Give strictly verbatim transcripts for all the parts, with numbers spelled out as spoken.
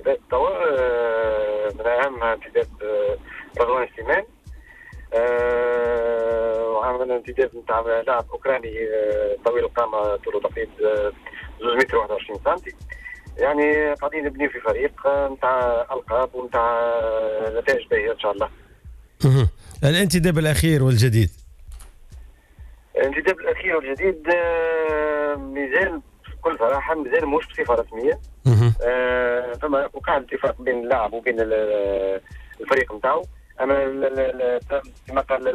انتدابات توا آه من اهم انتداب آه رضوان سليمان، آه وعمل انتداب نتاع لاعب اوكراني آه طويل القامه طوله تقريبا آه اثنين متر وواحد وعشرين سنتي. يعني قاعدين نبنيو في فريق نتاع القاب ونتاع نتائج باهيه ان شاء الله. اها الانتداب الاخير والجديد، الانتداب الاخير والجديد آه مازال بكل صراحه مازال مش بصفه رسميه. آه فما وقع اتفاق بين اللاعب وبين الفريق نتاعو، اما كما قال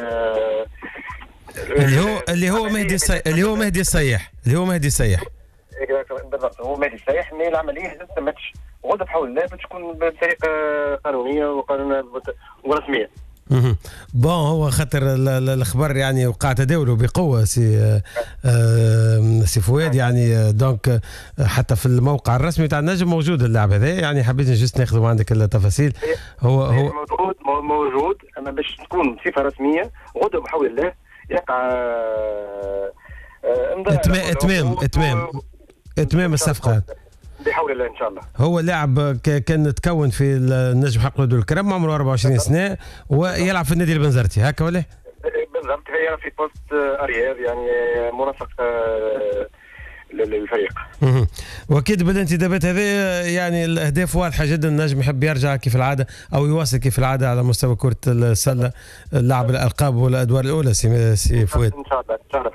اللي هو اللي هو مهدي الصيح اللي هو مهدي الصيح اللي هو مهدي الصيح بالضبط هو مهدي الصيح. مي العمليه لازم تمتش غدا بحول الله بتكون بطريقه قانونيه وقانون ورسميه. اها بون هو خاطر الخبر يعني وقع تداوله بقوه سي آه سي فؤاد، يعني دونك حتى في الموقع الرسمي تاع النجم موجود اللاعب هذا، يعني حبيت جست ناخذ عندك التفاصيل. هو هو موجود موجود اما باش تكون بصفه رسميه غدا بحول الله يقع اتمام اتمام اتمام اتمام الصفقه بحول الله ان شاء الله. هو لاعب كان تكون في النجم حق ولد الكرم، عمره أربعة وعشرين سنه ويلعب في النادي البنزرتي هكا ولا؟ بالضبط هي في بوست اريير يعني منسق للفريق. واكيد بالانتدابات هذه يعني الاهداف واضحه جدا، النجم يحب يرجع كيف العاده او يواصل كيف العاده على مستوى كره السله، لعب الالقاب والادوار الاولى سي فؤاد. ان شاء الله ان شاء الله.